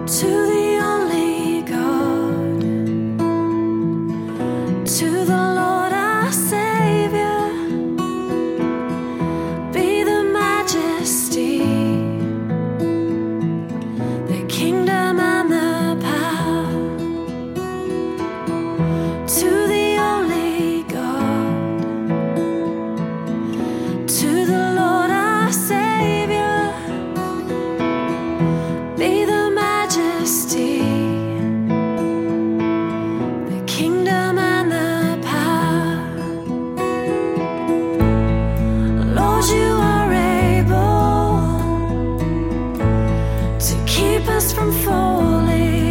to the only God, to the Lord our Savior, be the majesty, the kingdom and the power, to the only God, to the Lord our Savior, be the majesty, the kingdom and the power. Lord, you are able to keep us from falling.